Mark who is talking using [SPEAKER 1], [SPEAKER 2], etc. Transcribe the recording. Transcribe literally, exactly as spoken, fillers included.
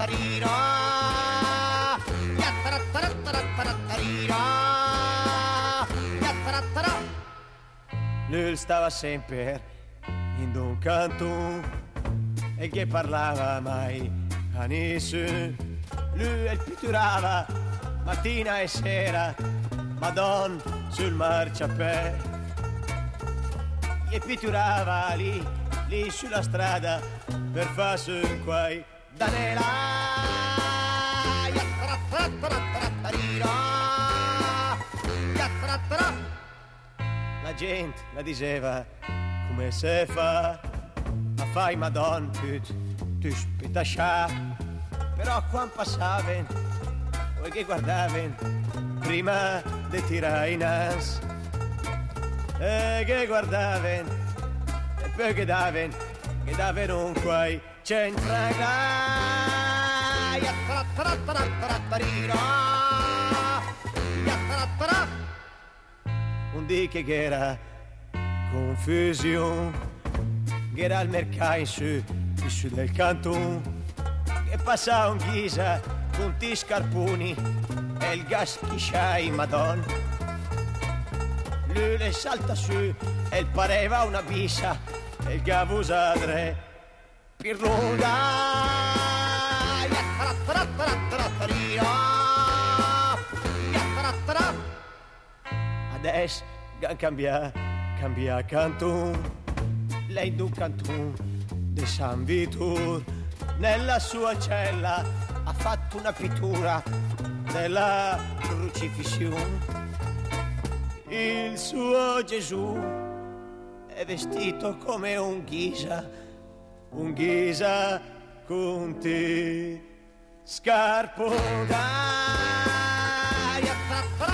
[SPEAKER 1] Lui stava sempre in un canto e che parlava mai a nessuno. Lui il pitturava mattina e sera, Madonna sul marciapiede. E pitturava lì, lì sulla strada per farsi un quai danela. La gente la diceva come se fa, ma fai Madonna tu, tu spitascià. Però quando passaven, voi che guardaven, prima di tirare in as, e che guardaven, e poi che daven, che daven un quai centrale. Un dì che era confusione, che era il mercato in su, in su del canton, che passava un ghisa con ti scarponi e il gas chisciai, Madonna. Lui le salta su e il pareva una bisa e il gavusadre per lunga. Adesso cambia, cambia canton, lei d'un canton di San Vitor, nella sua cella ha fatto una pittura della crucifissione. Il suo Gesù è vestito come un ghisa, un ghisa con te scarpo d'aria.